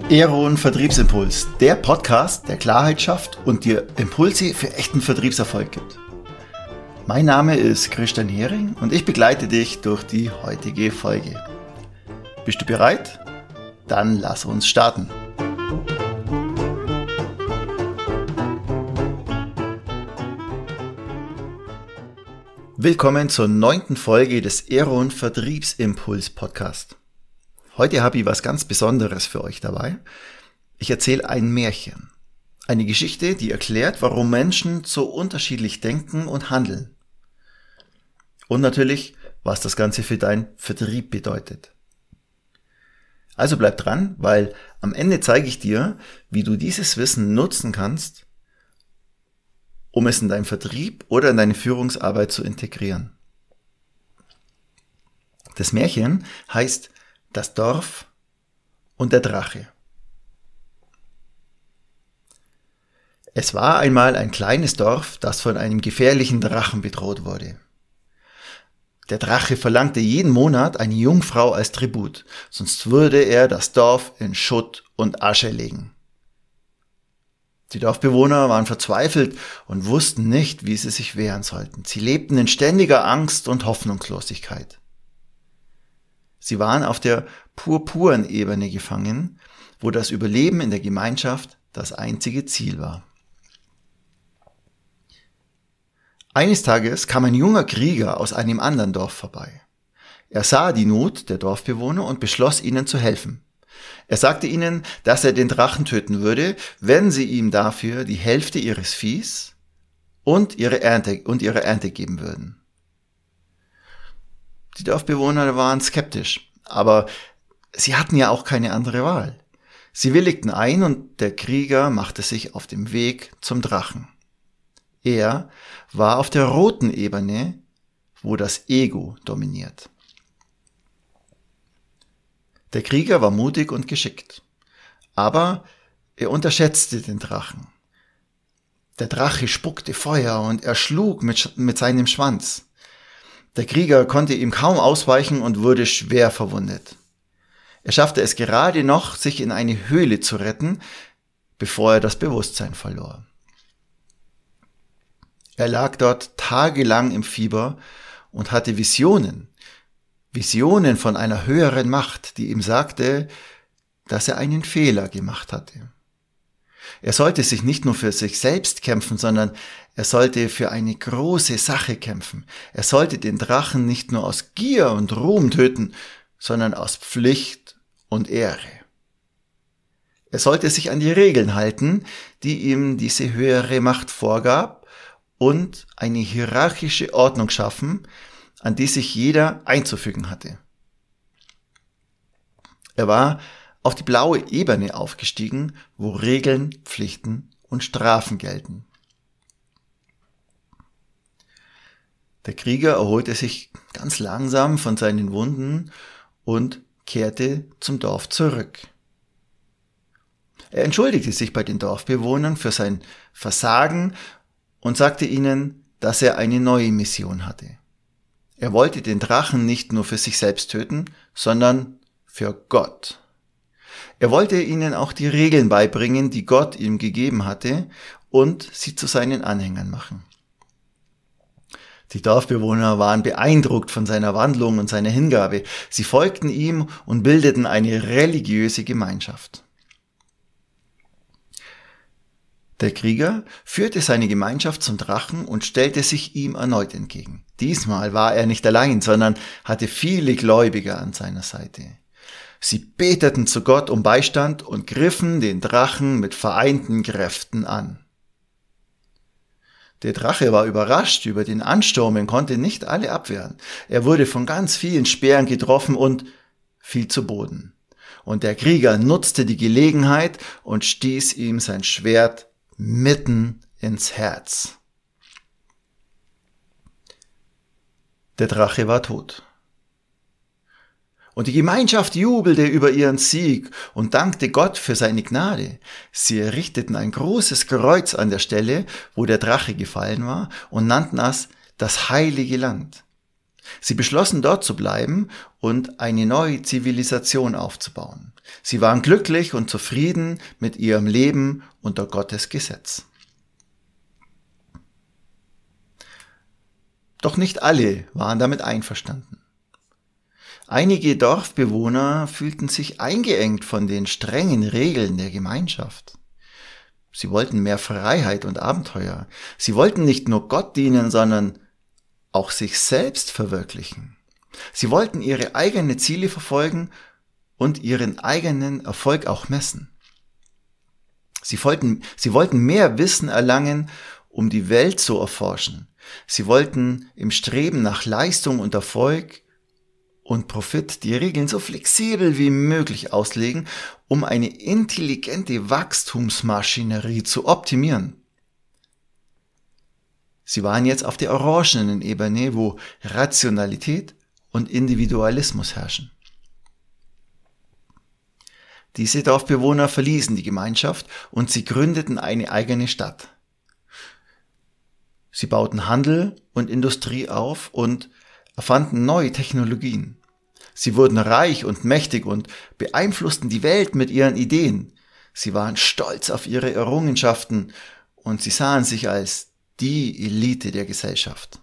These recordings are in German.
Aeron Vertriebsimpuls, der Podcast, der Klarheit schafft und dir Impulse für echten Vertriebserfolg gibt. Mein Name ist Christian Hering und ich begleite dich durch die heutige Folge. Bist du bereit? Dann lass uns starten. Willkommen zur 9. Folge des Aeron Vertriebsimpuls Podcast. Heute habe ich was ganz Besonderes für euch dabei. Ich erzähle ein Märchen. Eine Geschichte, die erklärt, warum Menschen so unterschiedlich denken und handeln. Und natürlich, was das Ganze für deinen Vertrieb bedeutet. Also bleib dran, weil am Ende zeige ich dir, wie du dieses Wissen nutzen kannst, um es in deinen Vertrieb oder in deine Führungsarbeit zu integrieren. Das Märchen heißt Das Dorf und der Drache. Es war einmal ein kleines Dorf, das von einem gefährlichen Drachen bedroht wurde. Der Drache verlangte jeden Monat eine Jungfrau als Tribut, sonst würde er das Dorf in Schutt und Asche legen. Die Dorfbewohner waren verzweifelt und wussten nicht, wie sie sich wehren sollten. Sie lebten in ständiger Angst und Hoffnungslosigkeit. Sie waren auf der Purpurenebene gefangen, wo das Überleben in der Gemeinschaft das einzige Ziel war. Eines Tages kam ein junger Krieger aus einem anderen Dorf vorbei. Er sah die Not der Dorfbewohner und beschloss, ihnen zu helfen. Er sagte ihnen, dass er den Drachen töten würde, wenn sie ihm dafür die Hälfte ihres Viehs und ihre Ernte geben würden. Die Dorfbewohner waren skeptisch, aber sie hatten ja auch keine andere Wahl. Sie willigten ein und der Krieger machte sich auf dem Weg zum Drachen. Er war auf der roten Ebene, wo das Ego dominiert. Der Krieger war mutig und geschickt, aber er unterschätzte den Drachen. Der Drache spuckte Feuer und er schlug mit seinem Schwanz. Der Krieger konnte ihm kaum ausweichen und wurde schwer verwundet. Er schaffte es gerade noch, sich in eine Höhle zu retten, bevor er das Bewusstsein verlor. Er lag dort tagelang im Fieber und hatte Visionen von einer höheren Macht, die ihm sagte, dass er einen Fehler gemacht hatte. Er sollte sich nicht nur für sich selbst kämpfen, sondern er sollte für eine große Sache kämpfen. Er sollte den Drachen nicht nur aus Gier und Ruhm töten, sondern aus Pflicht und Ehre. Er sollte sich an die Regeln halten, die ihm diese höhere Macht vorgab, und eine hierarchische Ordnung schaffen, an die sich jeder einzufügen hatte. Er war auf die blaue Ebene aufgestiegen, wo Regeln, Pflichten und Strafen gelten. Der Krieger erholte sich ganz langsam von seinen Wunden und kehrte zum Dorf zurück. Er entschuldigte sich bei den Dorfbewohnern für sein Versagen und sagte ihnen, dass er eine neue Mission hatte. Er wollte den Drachen nicht nur für sich selbst töten, sondern für Gott. Er wollte ihnen auch die Regeln beibringen, die Gott ihm gegeben hatte, und sie zu seinen Anhängern machen. Die Dorfbewohner waren beeindruckt von seiner Wandlung und seiner Hingabe. Sie folgten ihm und bildeten eine religiöse Gemeinschaft. Der Krieger führte seine Gemeinschaft zum Drachen und stellte sich ihm erneut entgegen. Diesmal war er nicht allein, sondern hatte viele Gläubige an seiner Seite. Sie beteten zu Gott um Beistand und griffen den Drachen mit vereinten Kräften an. Der Drache war überrascht über den Ansturm und konnte nicht alle abwehren. Er wurde von ganz vielen Speeren getroffen und fiel zu Boden. Und der Krieger nutzte die Gelegenheit und stieß ihm sein Schwert mitten ins Herz. Der Drache war tot. Und die Gemeinschaft jubelte über ihren Sieg und dankte Gott für seine Gnade. Sie errichteten ein großes Kreuz an der Stelle, wo der Drache gefallen war, und nannten es das Heilige Land. Sie beschlossen, dort zu bleiben und eine neue Zivilisation aufzubauen. Sie waren glücklich und zufrieden mit ihrem Leben unter Gottes Gesetz. Doch nicht alle waren damit einverstanden. Einige Dorfbewohner fühlten sich eingeengt von den strengen Regeln der Gemeinschaft. Sie wollten mehr Freiheit und Abenteuer. Sie wollten nicht nur Gott dienen, sondern auch sich selbst verwirklichen. Sie wollten ihre eigenen Ziele verfolgen und ihren eigenen Erfolg auch messen. Sie wollten mehr Wissen erlangen, um die Welt zu erforschen. Sie wollten im Streben nach Leistung und Erfolg und Profit die Regeln so flexibel wie möglich auslegen, um eine intelligente Wachstumsmaschinerie zu optimieren. Sie waren jetzt auf der orangenen Ebene, wo Rationalität und Individualismus herrschen. Diese Dorfbewohner verließen die Gemeinschaft und sie gründeten eine eigene Stadt. Sie bauten Handel und Industrie auf und erfanden neue Technologien. Sie wurden reich und mächtig und beeinflussten die Welt mit ihren Ideen. Sie waren stolz auf ihre Errungenschaften und sie sahen sich als die Elite der Gesellschaft.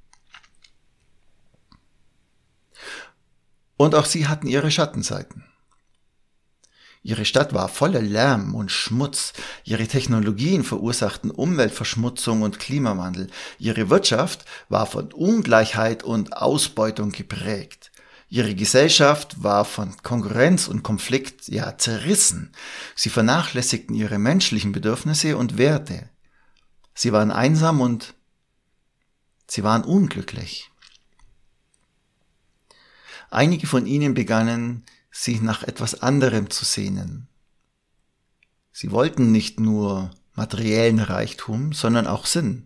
Und auch sie hatten ihre Schattenseiten. Ihre Stadt war voller Lärm und Schmutz. Ihre Technologien verursachten Umweltverschmutzung und Klimawandel. Ihre Wirtschaft war von Ungleichheit und Ausbeutung geprägt. Ihre Gesellschaft war von Konkurrenz und Konflikt, zerrissen. Sie vernachlässigten ihre menschlichen Bedürfnisse und Werte. Sie waren einsam und sie waren unglücklich. Einige von ihnen begannen, sich nach etwas anderem zu sehnen. Sie wollten nicht nur materiellen Reichtum, sondern auch Sinn.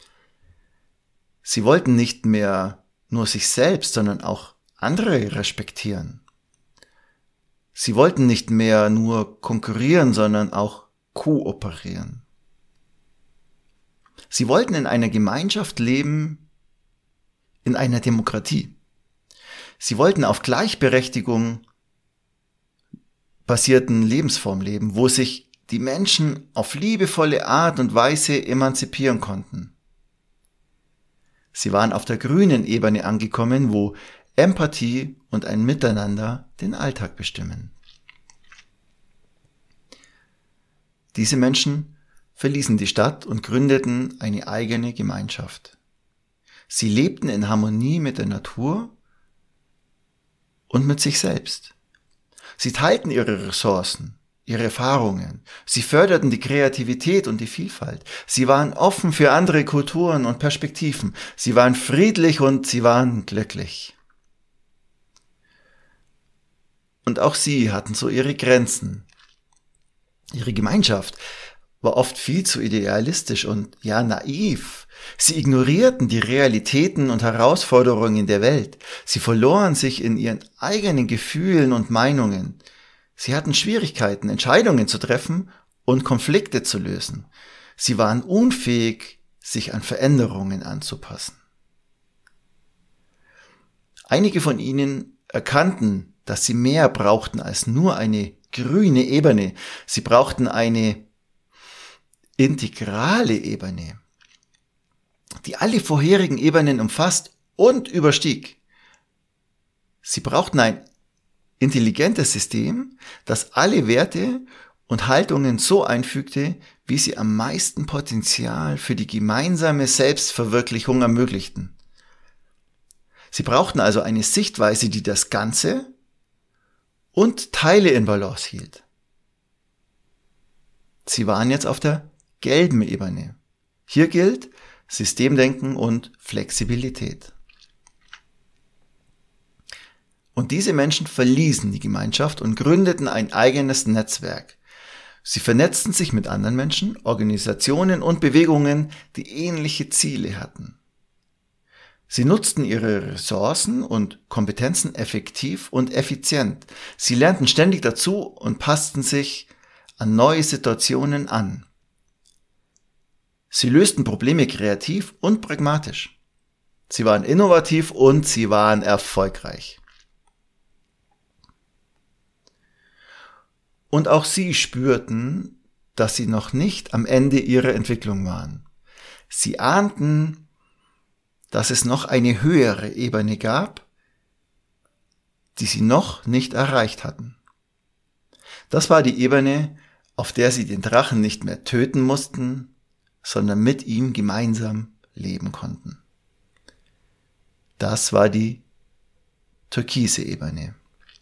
Sie wollten nicht mehr nur sich selbst, sondern auch andere respektieren. Sie wollten nicht mehr nur konkurrieren, sondern auch kooperieren. Sie wollten in einer Gemeinschaft leben, in einer Demokratie. Sie wollten auf Gleichberechtigung basierten Lebensform leben, wo sich die Menschen auf liebevolle Art und Weise emanzipieren konnten. Sie waren auf der grünen Ebene angekommen, wo Empathie und ein Miteinander den Alltag bestimmen. Diese Menschen verließen die Stadt und gründeten eine eigene Gemeinschaft. Sie lebten in Harmonie mit der Natur und mit sich selbst. Sie teilten ihre Ressourcen, ihre Erfahrungen. Sie förderten die Kreativität und die Vielfalt. Sie waren offen für andere Kulturen und Perspektiven. Sie waren friedlich und sie waren glücklich. Und auch sie hatten so ihre Grenzen. Ihre Gemeinschaft war oft viel zu idealistisch und naiv. Sie ignorierten die Realitäten und Herausforderungen der Welt. Sie verloren sich in ihren eigenen Gefühlen und Meinungen. Sie hatten Schwierigkeiten, Entscheidungen zu treffen und Konflikte zu lösen. Sie waren unfähig, sich an Veränderungen anzupassen. Einige von ihnen erkannten, dass sie mehr brauchten als nur eine grüne Ebene. Sie brauchten eine integrale Ebene, die alle vorherigen Ebenen umfasst und überstieg. Sie brauchten ein intelligentes System, das alle Werte und Haltungen so einfügte, wie sie am meisten Potenzial für die gemeinsame Selbstverwirklichung ermöglichten. Sie brauchten also eine Sichtweise, die das Ganze und Teile in Balance hielt. Sie waren jetzt auf der gelben Ebene. Hier gilt Systemdenken und Flexibilität. Und diese Menschen verließen die Gemeinschaft und gründeten ein eigenes Netzwerk. Sie vernetzten sich mit anderen Menschen, Organisationen und Bewegungen, die ähnliche Ziele hatten. Sie nutzten ihre Ressourcen und Kompetenzen effektiv und effizient. Sie lernten ständig dazu und passten sich an neue Situationen an. Sie lösten Probleme kreativ und pragmatisch. Sie waren innovativ und sie waren erfolgreich. Und auch sie spürten, dass sie noch nicht am Ende ihrer Entwicklung waren. Sie ahnten, dass es noch eine höhere Ebene gab, die sie noch nicht erreicht hatten. Das war die Ebene, auf der sie den Drachen nicht mehr töten mussten, sondern mit ihm gemeinsam leben konnten. Das war die türkise Ebene.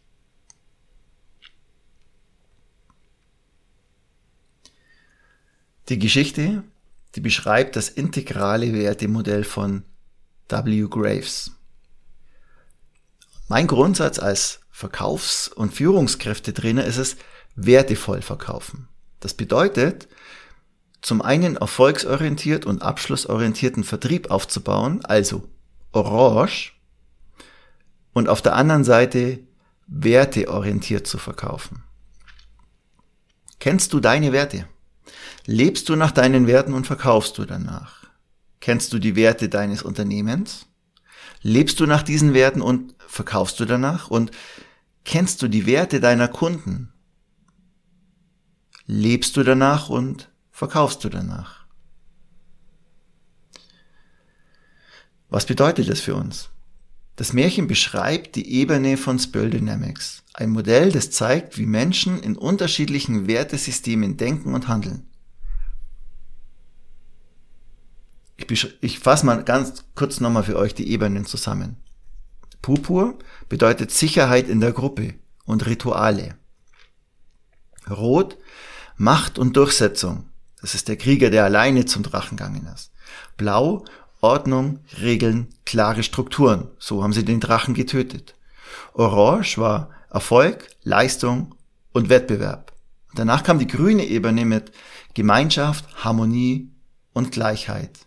Die Geschichte, die beschreibt das integrale Wertemodell von W. Graves. Mein Grundsatz als Verkaufs- und Führungskräftetrainer ist es, wertevoll verkaufen. Das bedeutet, zum einen erfolgsorientiert und abschlussorientierten Vertrieb aufzubauen, also orange, und auf der anderen Seite werteorientiert zu verkaufen. Kennst du deine Werte? Lebst du nach deinen Werten und verkaufst du danach? Kennst du die Werte deines Unternehmens? Lebst du nach diesen Werten und verkaufst du danach? Und kennst du die Werte deiner Kunden? Lebst du danach und verkaufst du danach? Was bedeutet das für uns? Das Märchen beschreibt die Ebene von Spiral Dynamics, ein Modell, das zeigt, wie Menschen in unterschiedlichen Wertesystemen denken und handeln. Ich fasse mal ganz kurz nochmal für euch die Ebenen zusammen. Purpur bedeutet Sicherheit in der Gruppe und Rituale. Rot, Macht und Durchsetzung. Das ist der Krieger, der alleine zum Drachen gegangen ist. Blau, Ordnung, Regeln, klare Strukturen. So haben sie den Drachen getötet. Orange war Erfolg, Leistung und Wettbewerb. Danach kam die grüne Ebene mit Gemeinschaft, Harmonie und Gleichheit.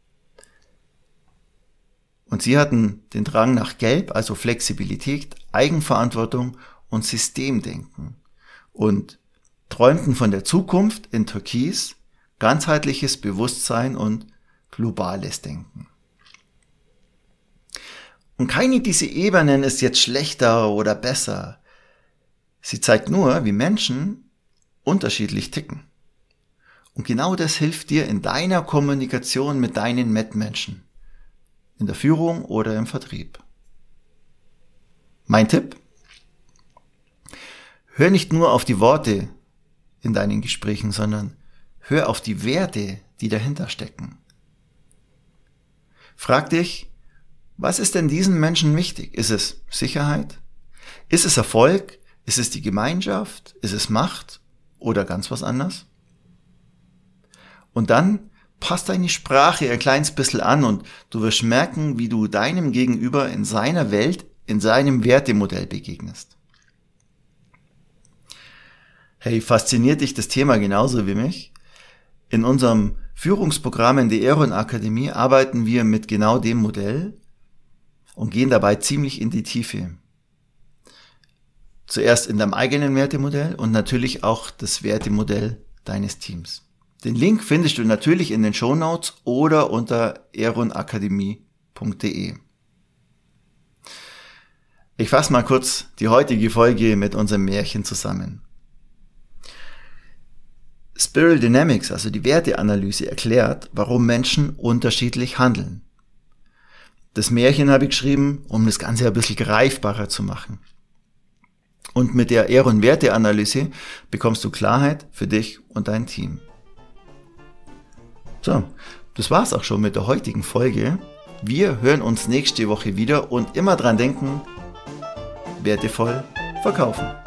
Und sie hatten den Drang nach Gelb, also Flexibilität, Eigenverantwortung und Systemdenken. Und träumten von der Zukunft in Türkis, ganzheitliches Bewusstsein und globales Denken. Und keine dieser Ebenen ist jetzt schlechter oder besser. Sie zeigt nur, wie Menschen unterschiedlich ticken. Und genau das hilft dir in deiner Kommunikation mit deinen Mitmenschen. In der Führung oder im Vertrieb. Mein Tipp? Hör nicht nur auf die Worte in deinen Gesprächen, sondern hör auf die Werte, die dahinter stecken. Frag dich, was ist denn diesen Menschen wichtig? Ist es Sicherheit? Ist es Erfolg? Ist es die Gemeinschaft? Ist es Macht? Oder ganz was anderes? Und dann passt deine Sprache ein kleines bisschen an und du wirst merken, wie du deinem Gegenüber in seiner Welt, in seinem Wertemodell begegnest. Hey, fasziniert dich das Thema genauso wie mich? In unserem Führungsprogramm in der Aeron Akademie arbeiten wir mit genau dem Modell und gehen dabei ziemlich in die Tiefe. Zuerst in deinem eigenen Wertemodell und natürlich auch das Wertemodell deines Teams. Den Link findest du natürlich in den Shownotes oder unter aeronakademie.de. Ich fasse mal kurz die heutige Folge mit unserem Märchen zusammen. Spiral Dynamics, also die Werteanalyse, erklärt, warum Menschen unterschiedlich handeln. Das Märchen habe ich geschrieben, um das Ganze ein bisschen greifbarer zu machen. Und mit der Aeron Werteanalyse bekommst du Klarheit für dich und dein Team. So, das war's auch schon mit der heutigen Folge. Wir hören uns nächste Woche wieder und immer dran denken, wertevoll verkaufen.